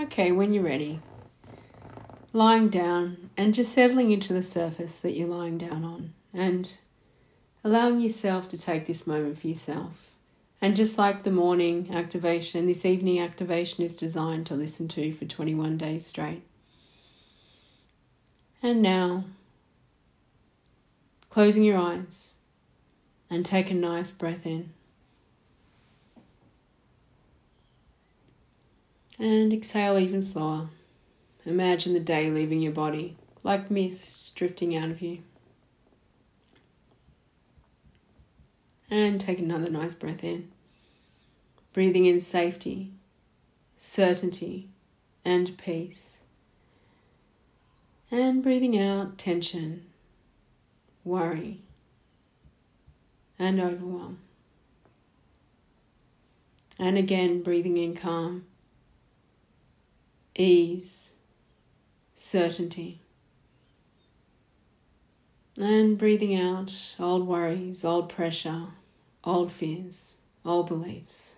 Okay, when you're ready, lying down and just settling into the surface that you're lying down on and allowing yourself to take this moment for yourself. And just like the morning activation, this evening activation is designed to listen to for 21 days straight. And now, closing your eyes and take a nice breath in. And exhale even slower. Imagine the day leaving your body, like mist drifting out of you. And take another nice breath in. Breathing in safety, certainty, and peace. And breathing out tension, worry, and overwhelm. And again, breathing in calm, ease, certainty. And breathing out old worries, old pressure, old fears, old beliefs.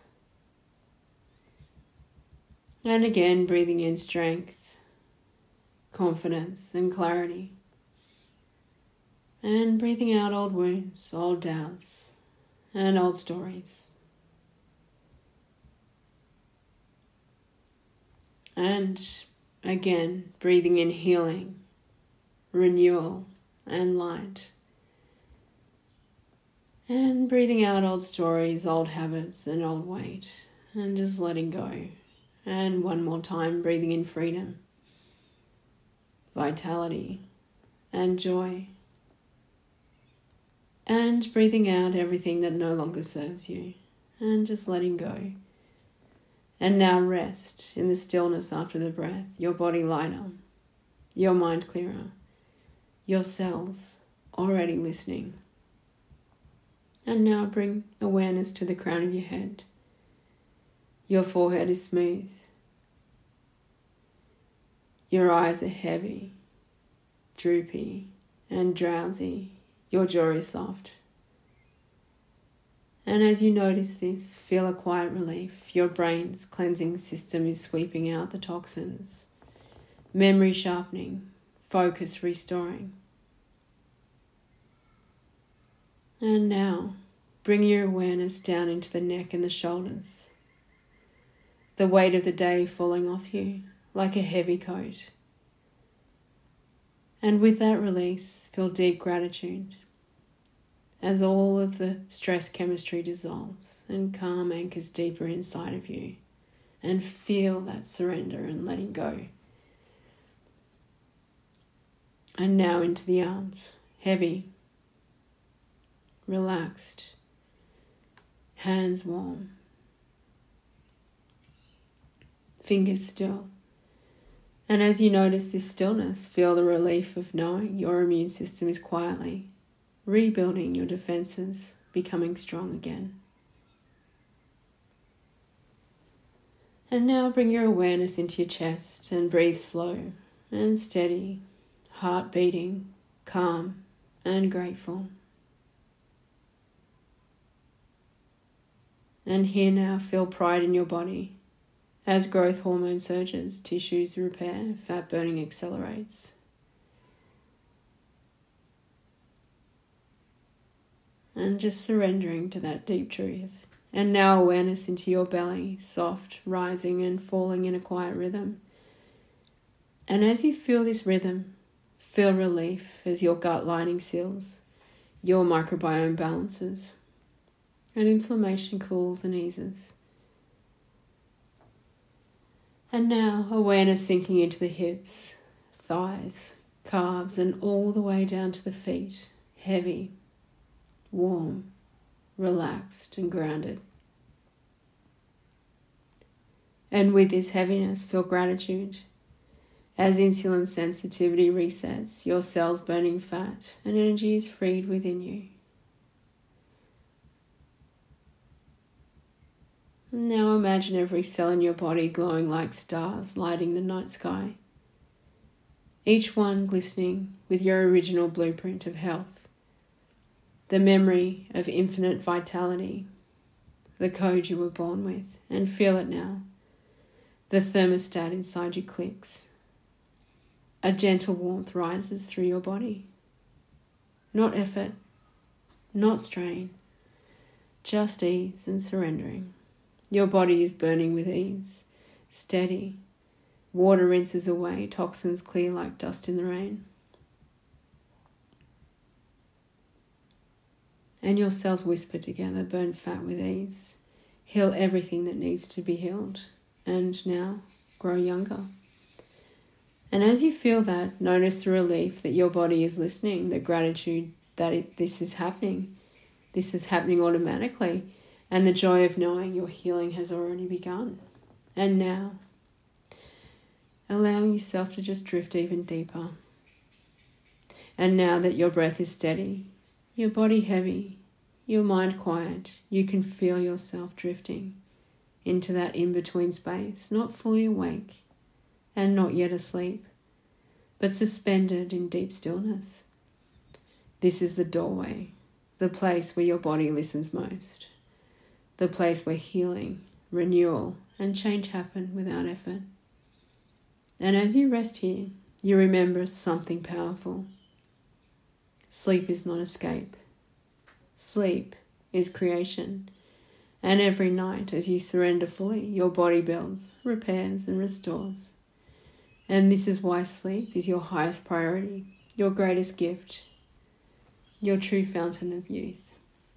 And again, breathing in strength, confidence, and clarity. And breathing out old wounds, old doubts, and old stories. And again, breathing in healing, renewal, and light. And breathing out old stories, old habits, and old weight. And just letting go. And one more time, breathing in freedom, vitality, and joy. And breathing out everything that no longer serves you. And just letting go. And now rest in the stillness after the breath, your body lighter, your mind clearer, your cells already listening. And now bring awareness to the crown of your head. Your forehead is smooth. Your eyes are heavy, droopy, and drowsy. Your jaw is soft. And as you notice this, feel a quiet relief. Your brain's cleansing system is sweeping out the toxins. Memory sharpening, focus restoring. And now, bring your awareness down into the neck and the shoulders. The weight of the day falling off you like a heavy coat. And with that release, feel deep gratitude as all of the stress chemistry dissolves and calm anchors deeper inside of you. And feel that surrender and letting go. And now into the arms, heavy, relaxed, hands warm, fingers still. And as you notice this stillness, feel the relief of knowing your immune system is quietly rebuilding your defenses, becoming strong again. And now bring your awareness into your chest and breathe slow and steady, heart beating, calm and grateful. And here now, feel pride in your body as growth hormone surges, tissues repair, fat burning accelerates. And just surrendering to that deep truth. And now awareness into your belly, soft, rising and falling in a quiet rhythm. And as you feel this rhythm, feel relief as your gut lining seals, your microbiome balances, and inflammation cools and eases. And now awareness sinking into the hips, thighs, calves, and all the way down to the feet, heavy, warm, relaxed, and grounded. And with this heaviness, feel gratitude as insulin sensitivity resets, your cells burning fat, and energy is freed within you. Now imagine every cell in your body glowing like stars lighting the night sky, each one glistening with your original blueprint of health, the memory of infinite vitality, the code you were born with, and feel it now. The thermostat inside you clicks. A gentle warmth rises through your body. Not effort, not strain, just ease and surrendering. Your body is burning with ease, steady. Water rinses away, toxins clear like dust in the rain. And your cells whisper together, burn fat with ease. Heal everything that needs to be healed. And now, grow younger. And as you feel that, notice the relief that your body is listening, the gratitude that this is happening. This is happening automatically. And the joy of knowing your healing has already begun. And now, allowing yourself to just drift even deeper. And now that your breath is steady, your body heavy, your mind quiet, you can feel yourself drifting into that in-between space, not fully awake and not yet asleep, but suspended in deep stillness. This is the doorway, the place where your body listens most, the place where healing, renewal, and change happen without effort. And as you rest here, you remember something powerful. Sleep is not escape. Sleep is creation. And every night, as you surrender fully, your body builds, repairs, and restores. And this is why sleep is your highest priority, your greatest gift, your true fountain of youth.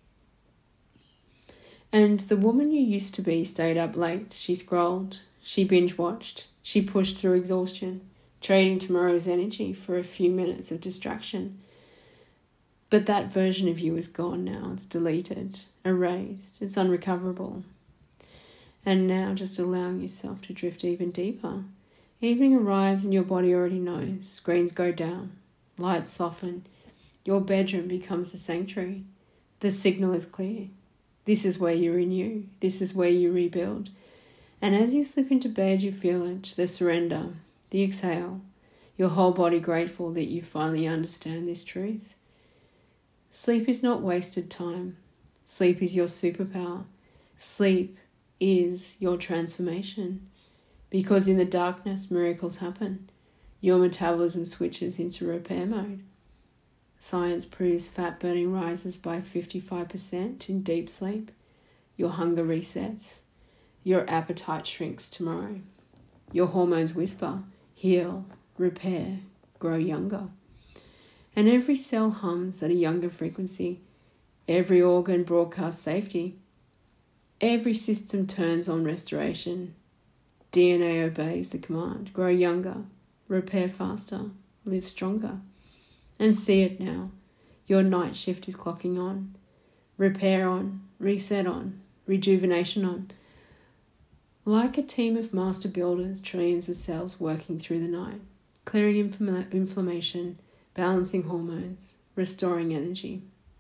And the woman you used to be stayed up late. She scrolled, she binge-watched, she pushed through exhaustion, trading tomorrow's energy for a few minutes of distraction. But that version of you is gone now. It's deleted, erased, it's unrecoverable. And now just allowing yourself to drift even deeper. Evening arrives and your body already knows. Screens go down, lights soften. Your bedroom becomes a sanctuary. The signal is clear. This is where you renew. This is where you rebuild. And as you slip into bed, you feel it, the surrender, the exhale, your whole body grateful that you finally understand this truth. Sleep is not wasted time. Sleep is your superpower. Sleep is your transformation. Because in the darkness, miracles happen. Your metabolism switches into repair mode. Science proves fat burning rises by 55% in deep sleep. Your hunger resets. Your appetite shrinks tomorrow. Your hormones whisper, heal, repair, grow younger. And every cell hums at a younger frequency. Every organ broadcasts safety. Every system turns on restoration. DNA obeys the command. Grow younger, repair faster, live stronger. And see it now. Your night shift is clocking on. Repair on, reset on, rejuvenation on. Like a team of master builders, trillions of cells working through the night, clearing inflammation, balancing hormones, restoring energy.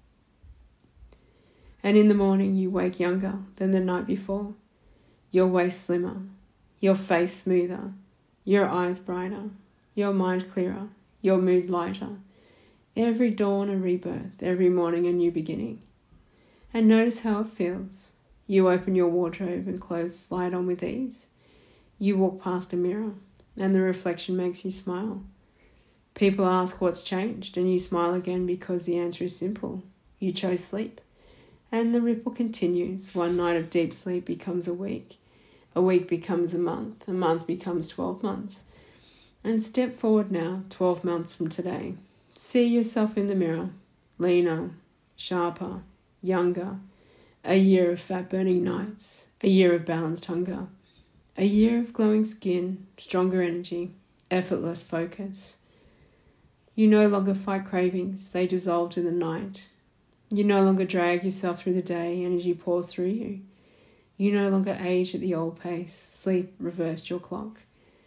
And in the morning you wake younger than the night before. Your waist slimmer, your face smoother, your eyes brighter, your mind clearer, your mood lighter. Every dawn a rebirth, every morning a new beginning. And notice how it feels. You open your wardrobe and clothes slide on with ease. You walk past a mirror and the reflection makes you smile. People ask what's changed and you smile again because the answer is simple. You chose sleep. And the ripple continues. One night of deep sleep becomes a week becomes a month becomes 12 months. And step forward now, 12 months from today. See yourself in the mirror, leaner, sharper, younger. A year of fat-burning nights, a year of balanced hunger, a year of glowing skin, stronger energy, effortless focus. You no longer fight cravings, they dissolved in the night. You no longer drag yourself through the day, energy pours through you. You no longer age at the old pace, sleep reversed your clock.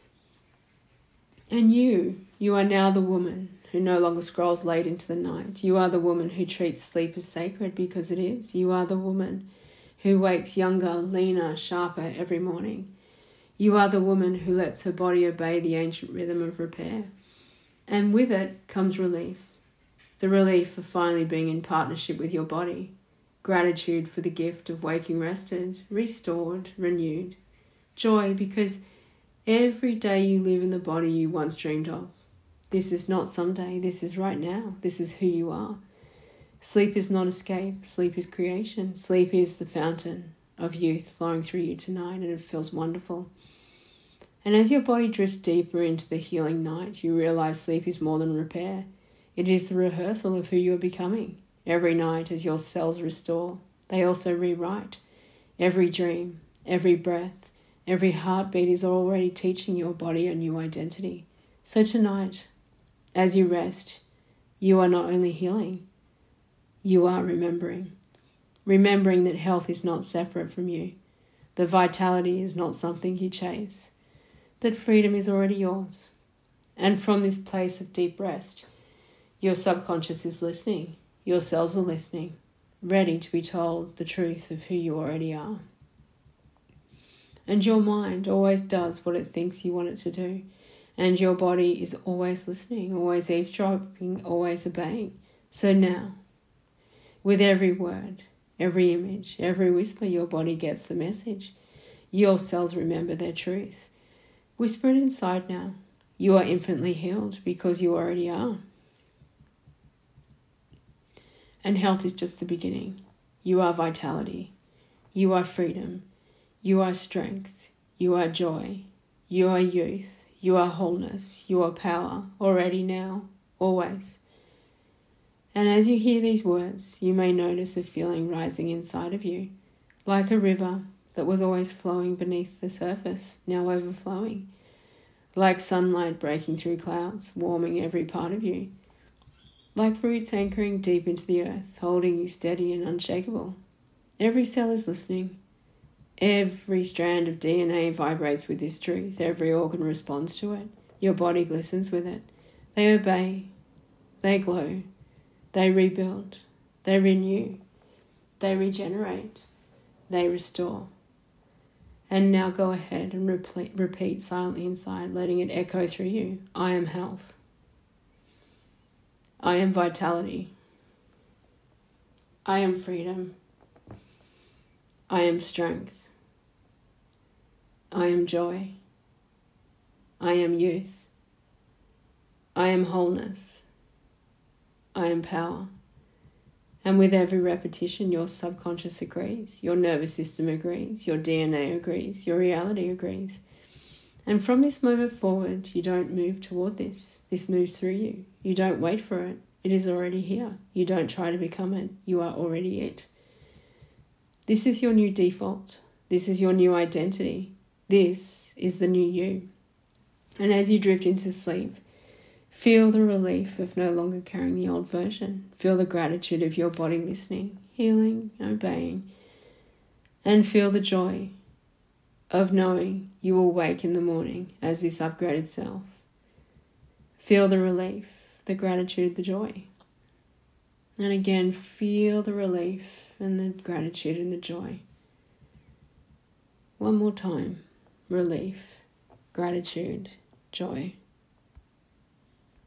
And you are now the woman who no longer scrolls late into the night. You are the woman who treats sleep as sacred because it is. You are the woman who wakes younger, leaner, sharper every morning. You are the woman who lets her body obey the ancient rhythm of repair. And with it comes relief. The relief of finally being in partnership with your body. Gratitude for the gift of waking rested, restored, renewed. Joy because Every day you live in the body you once dreamed of. This is not someday, this is right now. This is who you are. Sleep is not escape, sleep is creation. Sleep is the fountain of youth flowing through you tonight, and it feels wonderful. And as your body drifts deeper into the healing night, you realize sleep is more than repair. It is the rehearsal of who you are becoming. Every night as your cells restore, they also rewrite. Every dream, every breath, every heartbeat is already teaching your body a new identity. So tonight, as you rest, you are not only healing, you are remembering. Remembering that health is not separate from you, that vitality is not something you chase, that freedom is already yours. And from this place of deep rest, your subconscious is listening, your cells are listening, ready to be told the truth of who you already are. And your mind always does what it thinks you want it to do. And your body is always listening, always eavesdropping, always obeying. So now, with every word, every image, every whisper, your body gets the message. Your cells remember their truth. Whisper it inside now. You are infinitely healed because you already are. And health is just the beginning. You are vitality. You are freedom. You are strength. You are joy. You are youth. You are wholeness. You are power. Already now. Always. And as you hear these words, you may notice a feeling rising inside of you, like a river that was always flowing beneath the surface, now overflowing, like sunlight breaking through clouds, warming every part of you, like roots anchoring deep into the earth, holding you steady and unshakable. Every cell is listening. Every strand of DNA vibrates with this truth. Every organ responds to it. Your body glistens with it. They obey. They glow. They rebuild, they renew, they regenerate, they restore. And now go ahead and repeat silently inside, letting it echo through you. I am health. I am vitality. I am freedom. I am strength. I am joy. I am youth. I am wholeness. I am power. And with every repetition, your subconscious agrees, your nervous system agrees, your DNA agrees, your reality agrees. And from this moment forward, you don't move toward this. This moves through you. You don't wait for it. It is already here. You don't try to become it. You are already it. This is your new default. This is your new identity. This is the new you. And as you drift into sleep, feel the relief of no longer carrying the old version. Feel the gratitude of your body listening, healing, obeying. And feel the joy of knowing you will wake in the morning as this upgraded self. Feel the relief, the gratitude, the joy. And again, feel the relief and the gratitude and the joy. One more time. Relief, gratitude, joy.